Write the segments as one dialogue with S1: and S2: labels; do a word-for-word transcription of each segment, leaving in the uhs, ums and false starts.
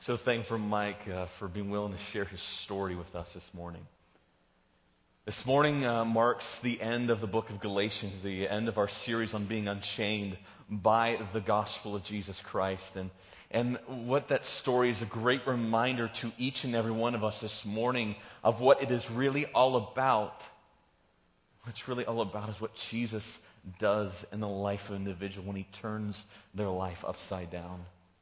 S1: So thankful for Mike uh, for being willing to share his story with us this morning. This morning uh, marks the end of the book of Galatians, the end of our series on being unchained by the gospel of Jesus Christ. And, and what that story is a great reminder to each and every one of us this morning of what it is really all about. What it's really all about is what Jesus does in the life of an individual when he turns their life upside down.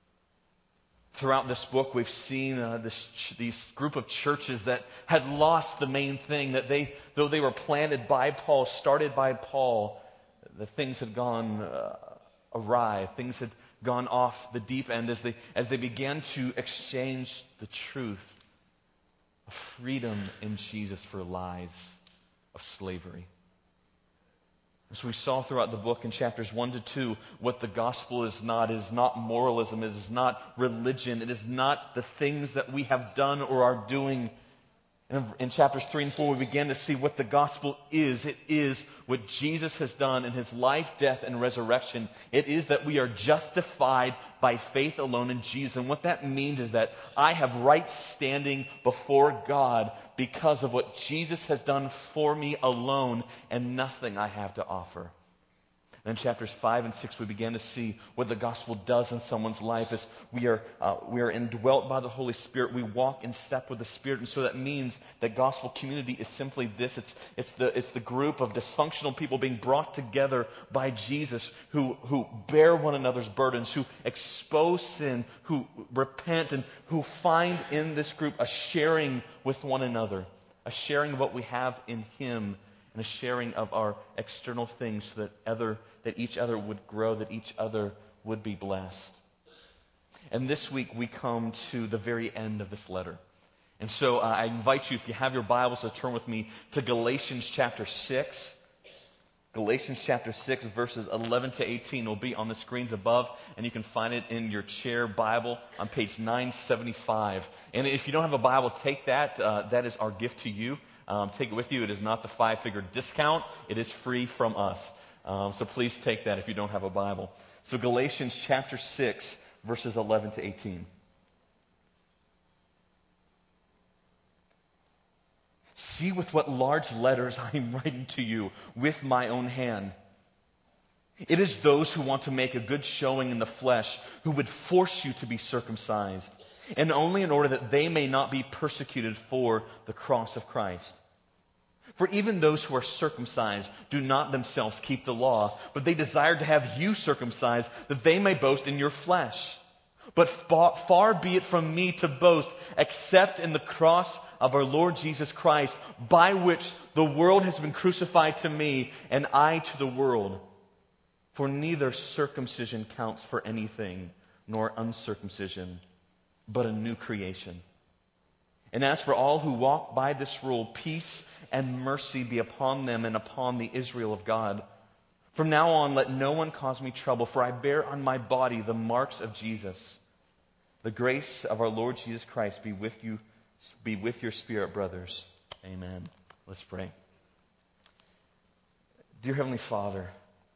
S1: Throughout this book, we've seen uh, this ch- these group of churches that had lost the main thing, that they, though they were planted by Paul, started by Paul, the things had gone uh, awry. Things had gone off the deep end as they as they began to exchange the truth of freedom in Jesus for lies of slavery. As we saw throughout the book in chapters one to two, what the gospel is not. It is not moralism. It is not religion. It is not the things that we have done or are doing. And in chapters three and four, we began to see what the gospel is. It is what Jesus has done in his life, death, and resurrection. It is that we are justified by faith alone in Jesus. And what that means is that I have right standing before God because of what Jesus has done for me alone and nothing I have to offer. And in chapters five and six, we began to see what the gospel does in someone's life as we are uh, we are indwelt by the Holy Spirit. We walk in step with the Spirit, and so that means that gospel community is simply this: it's it's the it's the group of dysfunctional people being brought together by Jesus, who who bear one another's burdens, who expose sin, who repent, and who find in this group a sharing with one another, a sharing of what we have in Him, and a sharing of our external things so that other, that each other would grow, that each other would be blessed. And this week we come to the very end of this letter. And so uh, I invite you, if you have your Bibles, to turn with me to Galatians chapter six. Galatians chapter six, verses eleven to eighteen will be on the screens above, and you can find it in your chair Bible on page nine seventy-five. And if you don't have a Bible, take that. Uh, that is our gift to you. Um, take it with you. It is not the five-figure discount. It is free from us. Um, so please take that if you don't have a Bible. So Galatians chapter six, verses eleven to eighteen. See with what large letters I am writing to you with my own hand. It is those who want to make a good showing in the flesh who would force you to be circumcised, and only in order that they may not be persecuted for the cross of Christ. For even those who are circumcised do not themselves keep the law, but they desire to have you circumcised, that they may boast in your flesh. But far, far be it from me to boast, except in the cross of our Lord Jesus Christ, by which the world has been crucified to me, and I to the world. For neither circumcision counts for anything, nor uncircumcision, but a new creation. And as for all who walk by this rule, peace and mercy be upon them and upon the Israel of God. From now on, let no one cause me trouble, for I bear on my body the marks of Jesus. The grace of our Lord Jesus Christ be with you, be with your spirit, brothers. Amen. Let's pray. Dear Heavenly Father,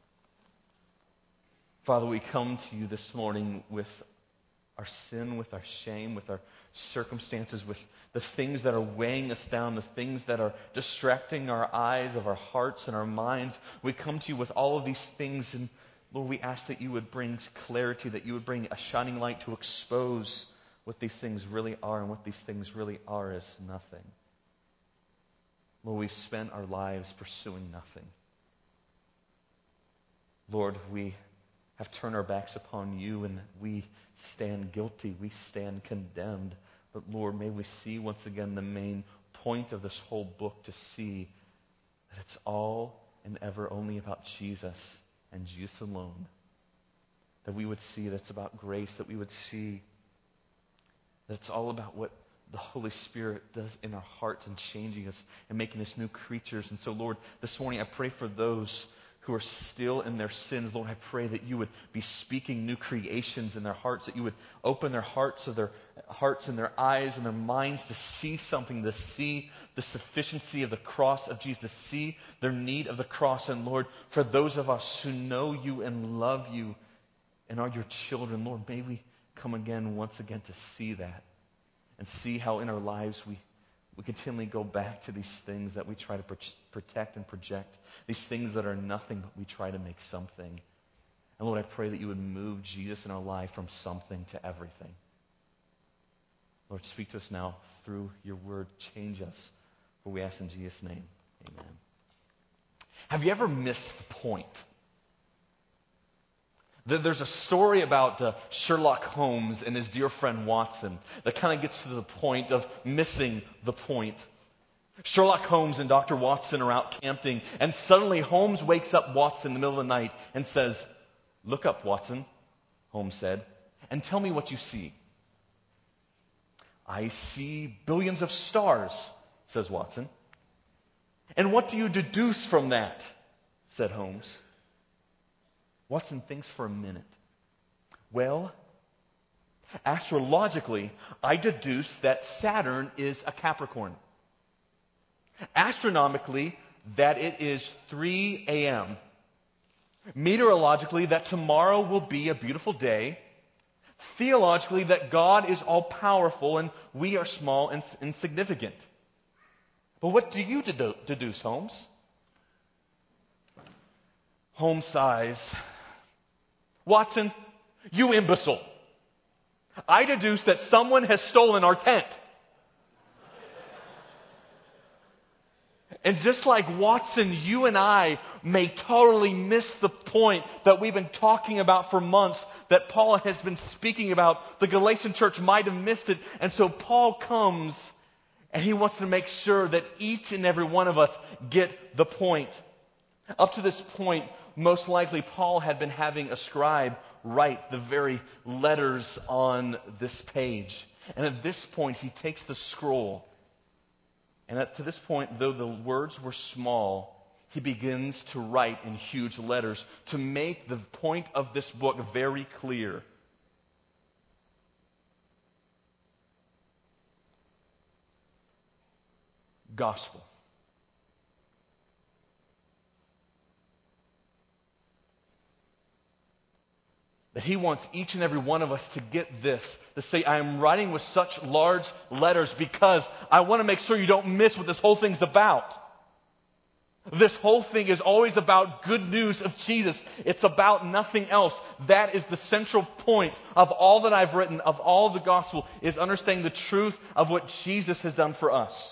S1: Father, we come to you this morning with our sin, with our shame, with our circumstances, with the things that are weighing us down, the things that are distracting our eyes of our hearts and our minds. We come to you with all of these things, and Lord, we ask that you would bring clarity, that you would bring a shining light to expose what these things really are, and what these things really are is nothing. Lord, we've spent our lives pursuing nothing. Lord, we have turned our backs upon you, and we stand guilty, we stand condemned. But Lord, may we see once again the main point of this whole book, to see that it's all and ever only about Jesus and Jesus alone. That we would see that it's about grace, that we would see that it's all about what the Holy Spirit does in our hearts and changing us and making us new creatures. And so, Lord, this morning I pray for those who are still in their sins. Lord, I pray that you would be speaking new creations in their hearts, that you would open their hearts of their hearts and their eyes and their minds to see something, to see the sufficiency of the cross of Jesus, to see their need of the cross. And Lord, for those of us who know you and love you and are your children, Lord, may we come again, once again, to see that and see how in our lives we, we continually go back to these things that we try to pro- protect and project, these things that are nothing, but we try to make something. And Lord, I pray that you would move Jesus in our life from something to everything. Lord, speak to us now through your word. Change us. For we ask in Jesus' name. Amen. Have you ever missed the point? There's a story about uh, Sherlock Holmes and his dear friend Watson that kind of gets to the point of missing the point. Sherlock Holmes and Doctor Watson are out camping, and suddenly Holmes wakes up Watson in the middle of the night and says, "Look up, Watson," Holmes said, "and tell me what you see." "I see billions of stars," says Watson. "And what do you deduce from that?" said Holmes. Watson thinks for a minute. "Well, astrologically, I deduce that Saturn is a Capricorn. Astronomically, that it is three a.m. Meteorologically, that tomorrow will be a beautiful day. Theologically, that God is all-powerful and we are small and insignificant. But what do you dedu- deduce, Holmes?" Holmes sighs. "Watson, you imbecile. I deduce that someone has stolen our tent." And just like Watson, you and I may totally miss the point that we've been talking about for months, that Paul has been speaking about. The Galatian church might have missed it. And so Paul comes and he wants to make sure that each and every one of us get the point. Up to this point, most likely Paul had been having a scribe write the very letters on this page. And at this point, he takes the scroll. And at, to this point, though the words were small, he begins to write in huge letters to make the point of this book very clear. Gospel. That he wants each and every one of us to get this, to say, I am writing with such large letters because I want to make sure you don't miss what this whole thing's about. This whole thing is always about good news of Jesus. It's about nothing else. That is the central point of all that I've written, of all the gospel, is understanding the truth of what Jesus has done for us.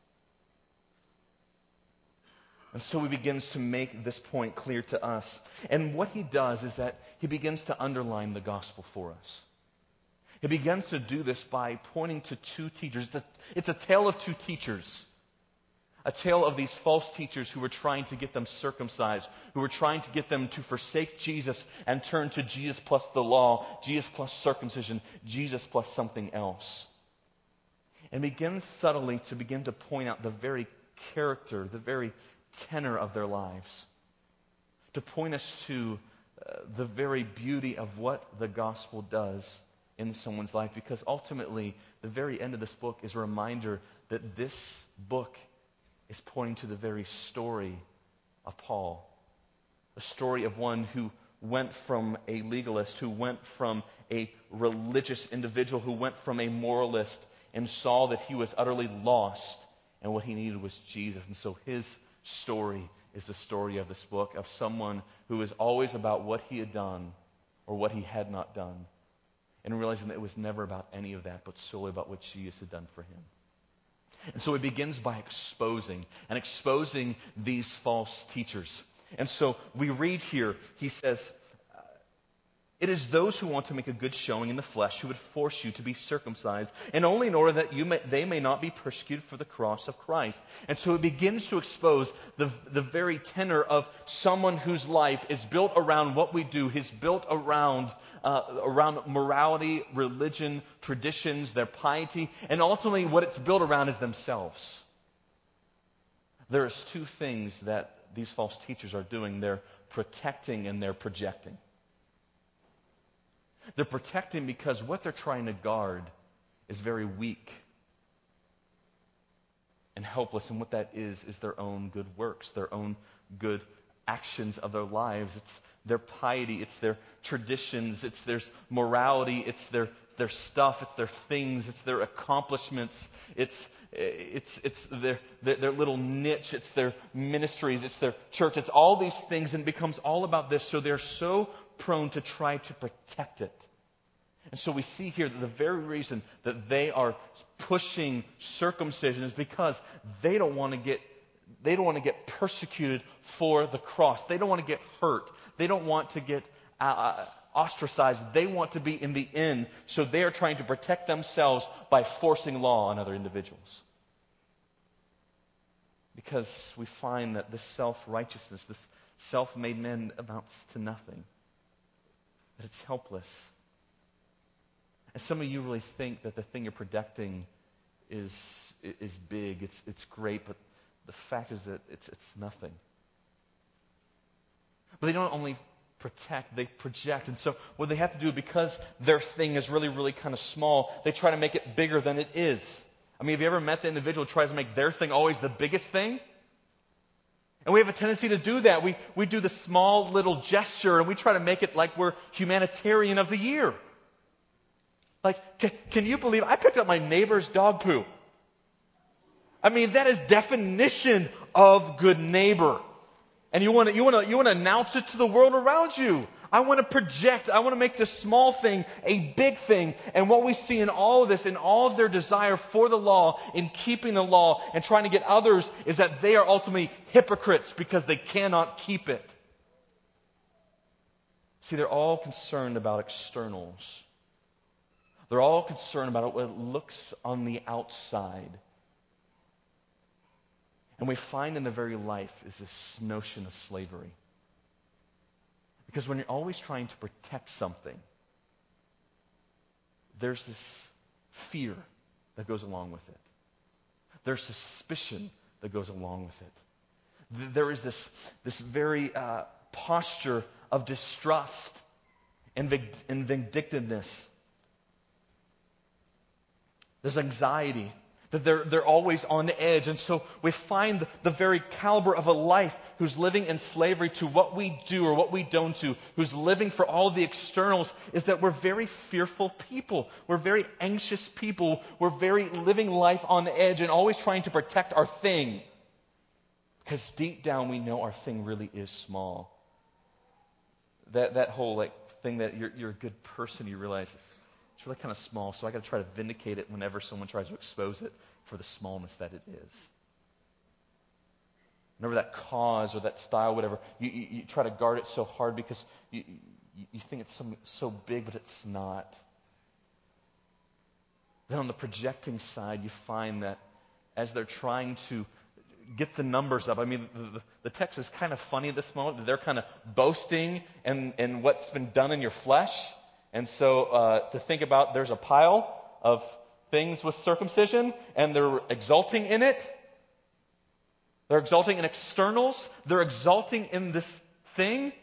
S1: And so he begins to make this point clear to us. And what he does is that he begins to underline the gospel for us. He begins to do this by pointing to two teachers. It's a, it's a tale of two teachers. A tale of these false teachers who were trying to get them circumcised, who were trying to get them to forsake Jesus and turn to Jesus plus the law, Jesus plus circumcision, Jesus plus something else. And begins subtly to begin to point out the very character, the very tenor of their lives, to point us to uh, the very beauty of what the gospel does in someone's life, because ultimately the very end of this book is a reminder that this book is pointing to the very story of Paul, a story of one who went from a legalist, who went from a religious individual, who went from a moralist and saw that he was utterly lost and what he needed was Jesus. And so his story is the story of this book, of someone who is always about what he had done or what he had not done, and realizing that it was never about any of that, but solely about what Jesus had done for him. And so it begins by exposing, and exposing these false teachers. And so we read here, he says, it is those who want to make a good showing in the flesh who would force you to be circumcised, and only in order that you may, they may not be persecuted for the cross of Christ. And so it begins to expose the, the very tenor of someone whose life is built around what we do, is built around, uh, around morality, religion, traditions, their piety, and ultimately what it's built around is themselves. There's two things that these false teachers are doing. They're protecting and they're projecting. They're protecting because what they're trying to guard is very weak and helpless. And what that is, is their own good works, their own good actions of their lives. It's their piety, it's their traditions, it's their morality, it's their their stuff, it's their things, it's their accomplishments, it's it's it's their, their their little niche, it's their ministries, it's their church, it's all these things, and it becomes all about this. So they're so prone to try to protect it. And so we see here that the very reason that they are pushing circumcision is because they don't want to get they don't want to get persecuted for the cross. They don't want to get hurt. They don't want to get uh, ostracized. They want to be in the inn. So they are trying to protect themselves by forcing law on other individuals. Because we find that this self-righteousness, this self-made man amounts to nothing. That it's helpless. And some of you really think that the thing you're protecting is is big, it's it's great, but the fact is that it's it's nothing. But they don't only protect, they project. And so what they have to do, because their thing is really, really kind of small, they try to make it bigger than it is. I mean, have you ever met the individual who tries to make their thing always the biggest thing? And we have a tendency to do that. We we do the small little gesture and we try to make it like we're humanitarian of the year. Like, can, can you believe I picked up my neighbor's dog poo? I mean, that is definition of good neighbor. And you want to you want to you want to announce it to the world around you. I want to project. I want to make this small thing a big thing. And what we see in all of this, in all of their desire for the law, in keeping the law and trying to get others, is that they are ultimately hypocrites because they cannot keep it. See, they're all concerned about externals. They're all concerned about what it looks on the outside. And we find in the very life is this notion of slavery. Because when you're always trying to protect something, there's this fear that goes along with it. There's suspicion that goes along with it. There is this, this very uh, posture of distrust and vindictiveness. There's anxiety, that they're, they're always on edge. And so we find the, the very caliber of a life who's living in slavery to what we do or what we don't do, who's living for all the externals, is that we're very fearful people. We're very anxious people. We're very living life on edge and always trying to protect our thing. Because deep down we know our thing really is small. That that whole like thing that you're, you're a good person, you realize is it's really kind of small, so I got to try to vindicate it whenever someone tries to expose it for the smallness that it is. Whenever that cause or that style, whatever, you, you, you try to guard it so hard because you, you, you think it's some, so big, but it's not. Then on the projecting side, you find that as they're trying to get the numbers up, I mean, the, the text is kind of funny at this moment, that they're kind of boasting in, in what's been done in your flesh. And so uh, to think about, there's a pile of things with circumcision, and they're exulting in it. They're exulting in externals. They're exulting in this thing.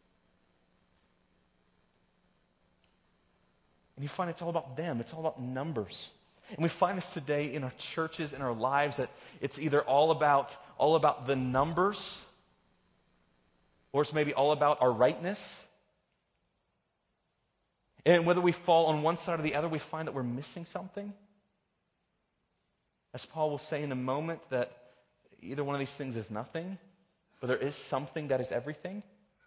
S1: And you find it's all about them. It's all about numbers. And we find this today in our churches, in our lives, that it's either all about all about the numbers, or it's maybe all about our rightness. And whether we fall on one side or the other, we find that we're missing something. As Paul will say in a moment, that either one of these things is nothing, but there is something that is everything.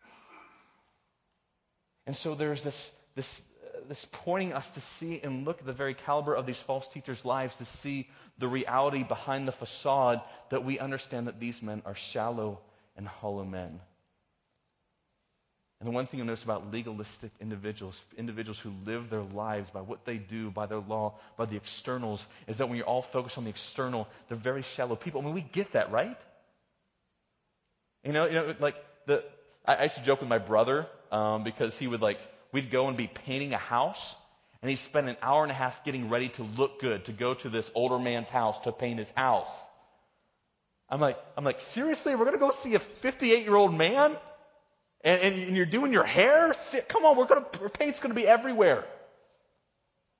S1: And so there's this this uh, this pointing us to see and look at the very caliber of these false teachers' lives, to see the reality behind the facade, that we understand that these men are shallow and hollow men. And the one thing you'll notice about legalistic individuals, individuals who live their lives by what they do, by their law, by the externals, is that when you're all focused on the external, they're very shallow people. I mean, we get that, right? You know, you know, like the I, I used to joke with my brother um, because he would like we'd go and be painting a house, and he'd spend an hour and a half getting ready to look good, to go to this older man's house to paint his house. I'm like, I'm like, seriously, we're gonna go see a fifty-eight-year-old man? And, and you're doing your hair? Come on, we're gonna, paint's going to be everywhere.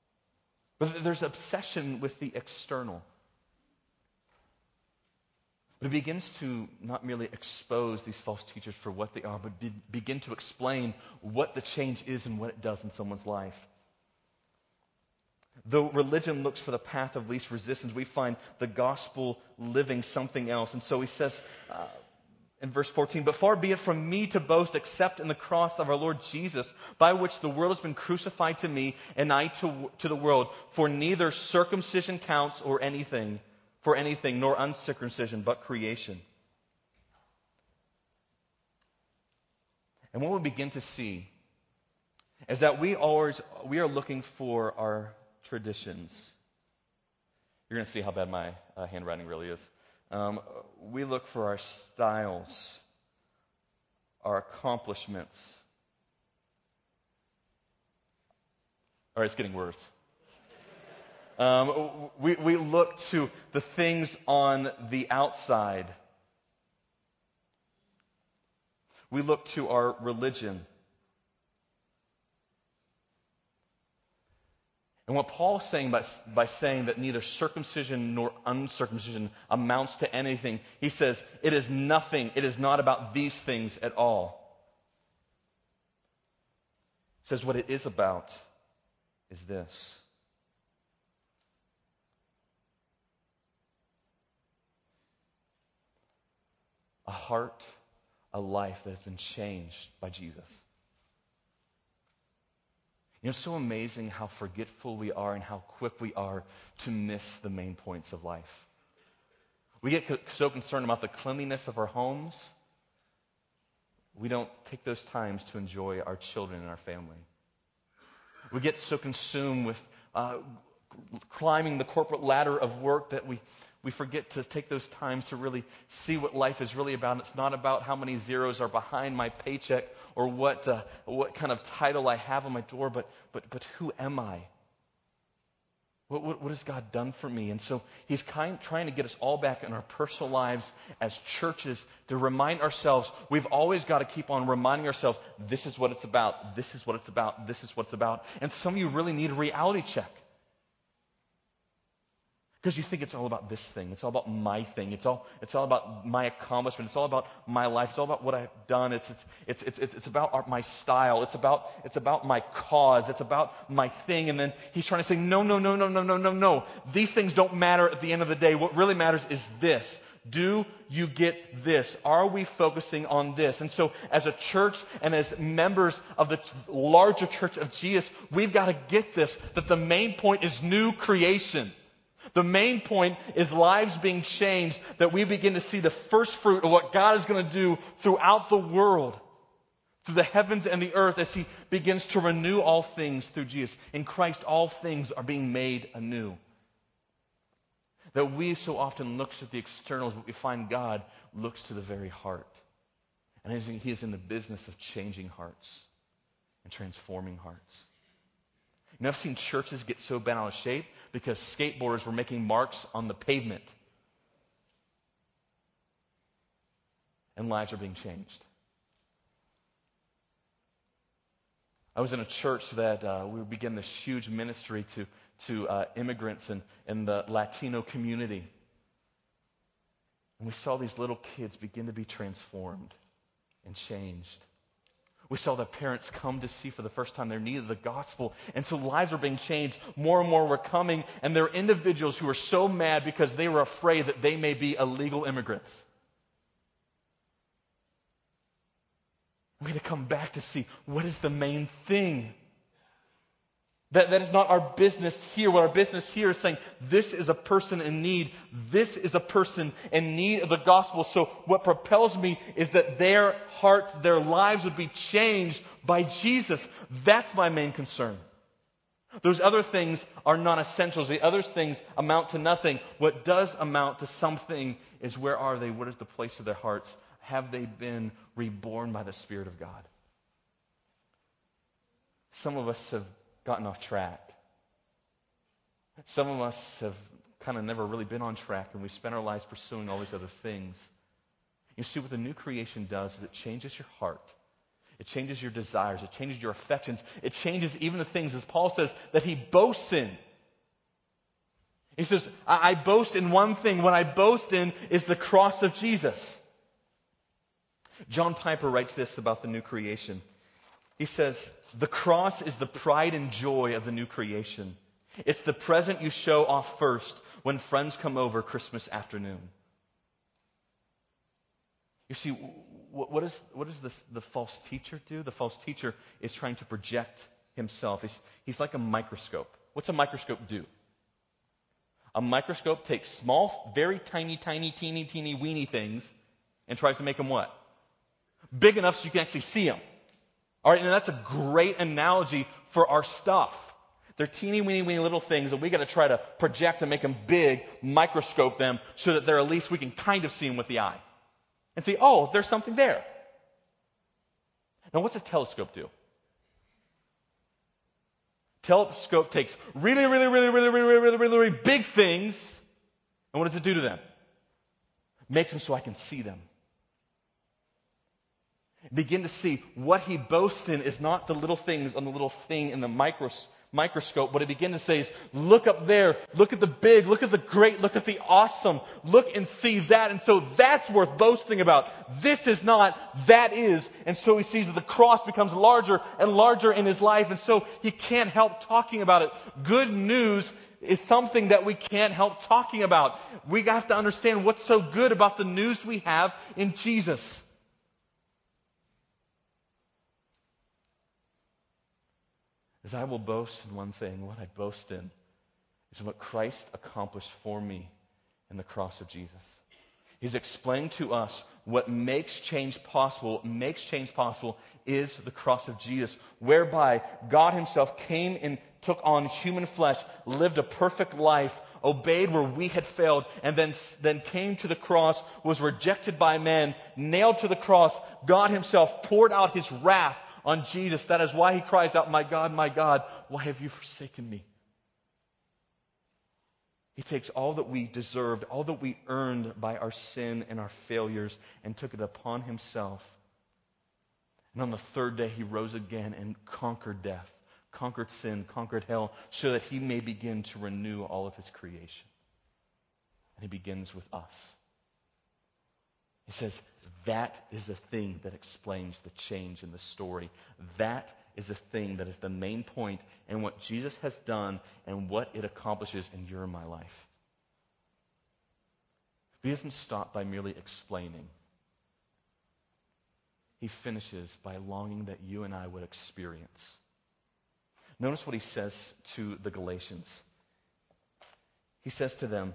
S1: But there's obsession with the external. But it begins to not merely expose these false teachers for what they are, but be, begin to explain what the change is and what it does in someone's life. Though religion looks for the path of least resistance, we find the gospel living something else. And so he says uh, in verse fourteen, "But far be it from me to boast except in the cross of our Lord Jesus, by which the world has been crucified to me, and I to, to the world. For neither circumcision counts or anything, for anything, nor uncircumcision, but creation." And what we begin to see is that we always we are looking for our traditions. You're going to see how bad my uh, handwriting really is. Um, we look for our styles, our accomplishments. All right, it's getting worse. Um, we, we look to the things on the outside. We look to our religion. And what Paul is saying by, by saying that neither circumcision nor uncircumcision amounts to anything, he says it is nothing. It is not about these things at all. He says what it is about is this. A heart, a life that has been changed by Jesus. You know, it's so amazing how forgetful we are and how quick we are to miss the main points of life. We get so concerned about the cleanliness of our homes, we don't take those times to enjoy our children and our family. We get so consumed with uh, climbing the corporate ladder of work that we, we forget to take those times to really see what life is really about. It's not about how many zeros are behind my paycheck or what uh, what kind of title I have on my door, but but but who am I? What, what, what has God done for me? And so he's kind, trying to get us all back in our personal lives as churches to remind ourselves, we've always got to keep on reminding ourselves, this is what it's about, this is what it's about, this is what it's about. And some of you really need a reality check. Because you think it's all about this thing. It's all about my thing. It's all it's all about my accomplishment. It's all about my life. It's all about what I've done. It's it's it's it's, it's about our, my style. It's about it's about my cause. It's about my thing. And then he's trying to say, no, no, no, no, no, no, no, no. These things don't matter at the end of the day. What really matters is this. Do you get this? Are we focusing on this? And so as a church and as members of the larger church of Jesus, we've got to get this, that the main point is new creation. The main point is lives being changed, that we begin to see the first fruit of what God is going to do throughout the world, through the heavens and the earth, as He begins to renew all things through Jesus. In Christ, all things are being made anew. That we so often look at the externals, but we find God looks to the very heart. And He is in the business of changing hearts and transforming hearts. You know, I've seen churches get so bent out of shape because skateboarders were making marks on the pavement. And lives are being changed. I was in a church that uh, we began this huge ministry to, to uh, immigrants and, and the Latino community. And we saw these little kids begin to be transformed and changed. We saw the parents come to see for the first time their need of the gospel. And so lives are being changed. More and more were coming. And there are individuals who are so mad because they were afraid that they may be illegal immigrants. We had to come back to see what is the main thing. That, that is not our business here. What our business here is saying, this is a person in need. This is a person in need of the gospel. So what propels me is that their hearts, their lives would be changed by Jesus. That's my main concern. Those other things are non-essentials. The other things amount to nothing. What does amount to something is, where are they? What is the place of their hearts? Have they been reborn by the Spirit of God? Some of us have gotten off track. Some of us have kind of never really been on track, and we spent our lives pursuing all these other things. You see, what the new creation does is it changes your heart. It changes your desires. It changes your affections. It changes even the things, as Paul says, that he boasts in. He says, I, I boast in one thing. What I boast in is the cross of Jesus. John Piper writes this about the new creation. He says, the cross is the pride and joy of the new creation. It's the present you show off first when friends come over Christmas afternoon. You see, what, what, is, what does this, the false teacher do? The false teacher is trying to project himself. He's, he's like a microscope. What's a microscope do? A microscope takes small, very tiny, tiny, teeny, teeny, weeny things and tries to make them what? Big enough so you can actually see them. All right, and that's a great analogy for our stuff. They're teeny, weeny, weeny little things that we got to try to project and make them big, microscope them so that they're at least we can kind of see them with the eye. And see, oh, there's something there. Now, what's a telescope do? Telescope takes really, really, really, really, really, really, really, really, really big things, and what does it do to them? Makes them so I can see them. Begin to see what he boasts in is not the little things on the little thing in the micros, microscope. What he begins to say is, look up there, look at the big, look at the great, look at the awesome, look and see that. And so that's worth boasting about. This is not, that is. And so he sees that the cross becomes larger and larger in his life. And so he can't help talking about it. Good news is something that we can't help talking about. We have to understand what's so good about the news we have in Jesus. As I will boast in one thing, what I boast in is what Christ accomplished for me in the cross of Jesus. He's explained to us what makes change possible. What makes change possible is the cross of Jesus, whereby God himself came and took on human flesh, lived a perfect life, obeyed where we had failed, and then, then came to the cross, was rejected by men, nailed to the cross. God himself poured out his wrath on Jesus. That is why he cries out, my God, my God, why have you forsaken me? He takes all that we deserved, all that we earned by our sin and our failures, and took it upon himself. And on the third day, he rose again and conquered death, conquered sin, conquered hell, so that he may begin to renew all of his creation. And he begins with us. He says, that is the thing that explains the change in the story. That is the thing that is the main point in what Jesus has done and what it accomplishes in your and my life. He doesn't stop by merely explaining. He finishes by longing that you and I would experience. Notice what he says to the Galatians. He says to them,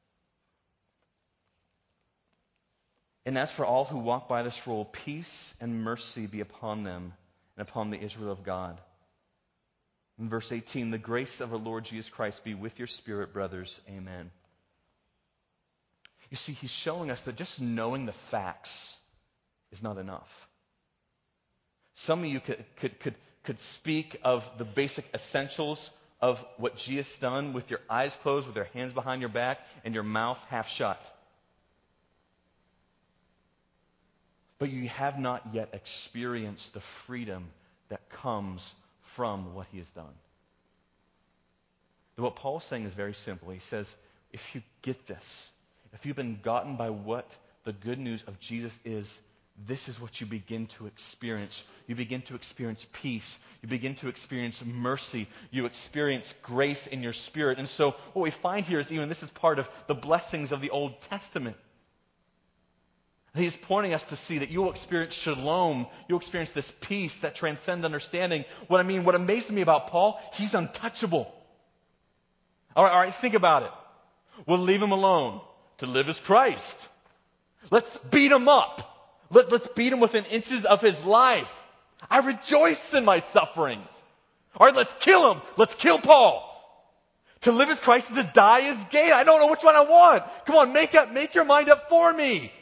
S1: and as for all who walk by this rule, peace and mercy be upon them and upon the Israel of God. In verse eighteen, the grace of our Lord Jesus Christ be with your spirit, brothers. Amen. You see, he's showing us that just knowing the facts is not enough. Some of you could, could, could, could speak of the basic essentials of what Jesus done with your eyes closed, with your hands behind your back, and your mouth half shut. But you have not yet experienced the freedom that comes from what he has done. What Paul's saying is very simple. He says, if you get this, if you've been gotten by what the good news of Jesus is, this is what you begin to experience. You begin to experience peace. You begin to experience mercy. You experience grace in your spirit. And so what we find here is even this is part of the blessings of the Old Testament. He's pointing us to see that you will experience shalom. You'll experience this peace that transcends understanding. What I mean, what amazes me about Paul, he's untouchable. All right, all right, think about it. We'll leave him alone. To live is Christ. Let's beat him up. Let, let's beat him within inches of his life. I rejoice in my sufferings. All right, let's kill him. Let's kill Paul. To live is Christ and to die is gain. I don't know which one I want. Come on, make up, make your mind up for me.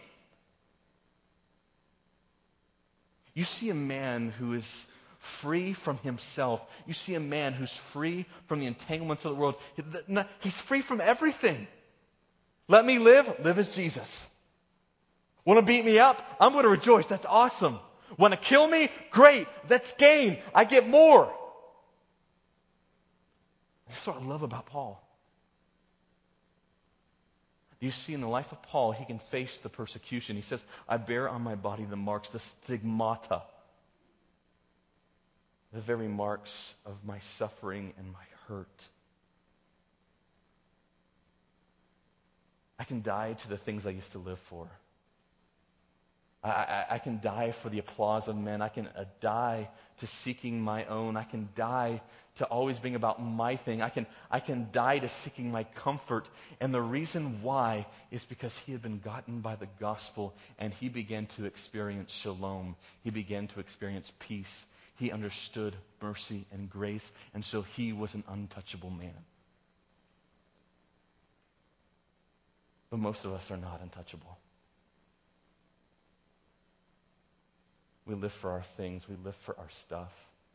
S1: You see a man who is free from himself. You see a man who's free from the entanglements of the world. He's free from everything. Let me live. Live as Jesus. Want to beat me up? I'm going to rejoice. That's awesome. Want to kill me? Great. That's gain. I get more. That's what I love about Paul. Do you see in the life of Paul, he can face the persecution. He says, I bear on my body the marks, the stigmata, the very marks of my suffering and my hurt. I can die to the things I used to live for. I, I, I can die for the applause of men. I can uh, die to seeking my own. I can die to always being about my thing. I can, I can die to seeking my comfort. And the reason why is because he had been gotten by the gospel and he began to experience shalom. He began to experience peace. He understood mercy and grace. And so he was an untouchable man. But most of us are not untouchable. We live for our things. We live for our stuff.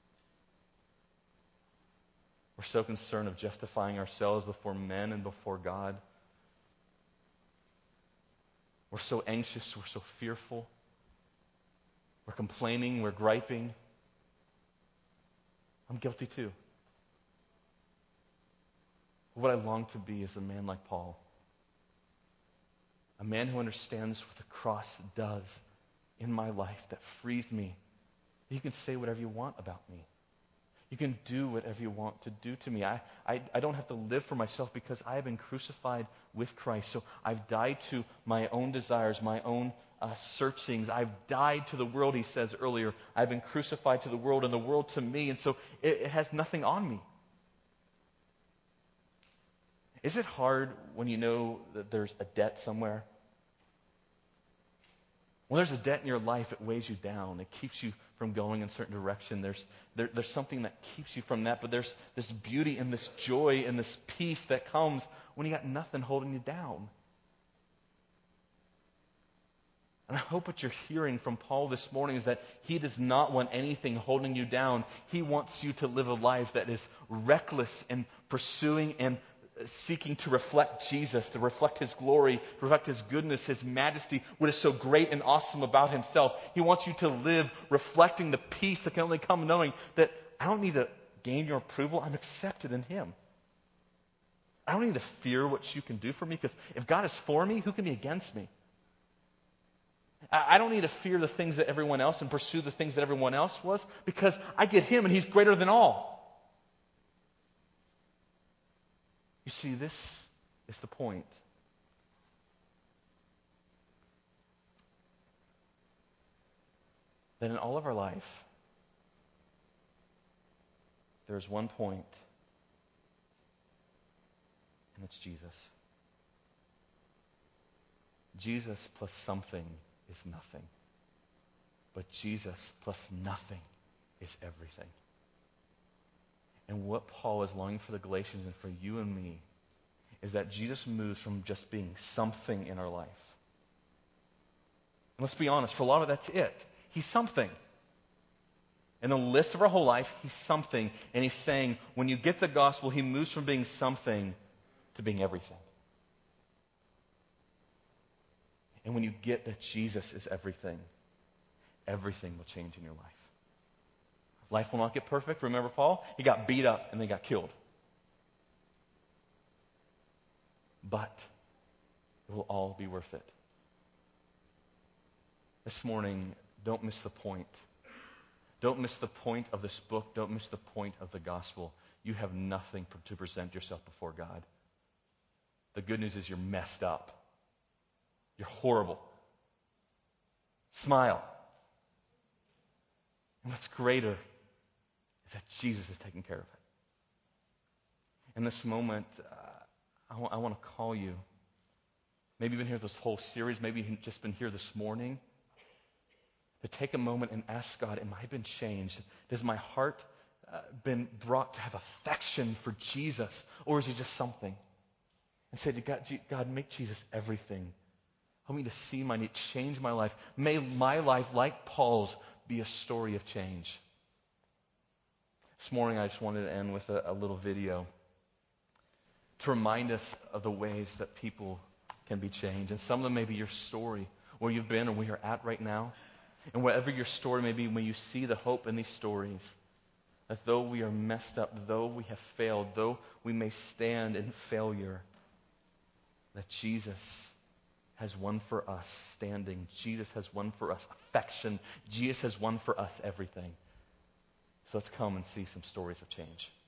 S1: We're so concerned of justifying ourselves before men and before God. We're so anxious. We're so fearful. We're complaining. We're griping. I'm guilty too. What I long to be is a man like Paul. A man who understands what the cross does in my life, that frees me. You can say whatever you want about me. You can do whatever you want to do to me. I, I, I don't have to live for myself because I have been crucified with Christ. So I've died to my own desires, my own uh, searchings. I've died to the world, he says earlier. I've been crucified to the world and the world to me. And so it, it has nothing on me. Is it hard when you know that there's a debt somewhere? When there's a debt in your life, it weighs you down. It keeps you from going in a certain direction. There's, there, there's something that keeps you from that, but there's this beauty and this joy and this peace that comes when you got nothing holding you down. And I hope what you're hearing from Paul this morning is that he does not want anything holding you down. He wants you to live a life that is reckless in pursuing and seeking to reflect Jesus, to reflect His glory, to reflect His goodness, His majesty, what is so great and awesome about Himself. He wants you to live reflecting the peace that can only come knowing that I don't need to gain your approval. I'm accepted in Him. I don't need to fear what you can do for me because if God is for me, who can be against me? I don't need to fear the things that everyone else and pursue the things that everyone else was because I get Him and He's greater than all. You see, this is the point. That in all of our life, there's one point, and it's Jesus. Jesus plus something is nothing. But Jesus plus nothing is everything. And what Paul is longing for the Galatians and for you and me is that Jesus moves from just being something in our life. And let's be honest, for a lot of that's it. He's something. In the list of our whole life, He's something. And He's saying, when you get the gospel, He moves from being something to being everything. And when you get that Jesus is everything, everything will change in your life. Life will not get perfect. Remember Paul? He got beat up and then got killed. But it will all be worth it. This morning, don't miss the point. Don't miss the point of this book. Don't miss the point of the gospel. You have nothing to present yourself before God. The good news is you're messed up. You're horrible. Smile. And what's greater is that Jesus is taking care of it. In this moment, uh, I, w- I want to call you. Maybe you've been here this whole series. Maybe you've just been here this morning. To take a moment and ask God, am I been changed? Has my heart uh, been brought to have affection for Jesus? Or is He just something? And say to God, God, make Jesus everything. Help me to see my need, change my life. May my life, like Paul's, be a story of change. This morning, I just wanted to end with a, a little video to remind us of the ways that people can be changed. And some of them may be your story, where you've been or where you're at right now. And whatever your story may be, when you see the hope in these stories, that though we are messed up, though we have failed, though we may stand in failure, that Jesus has won for us standing. Jesus has won for us affection. Jesus has won for us everything. So let's come and see some stories of change.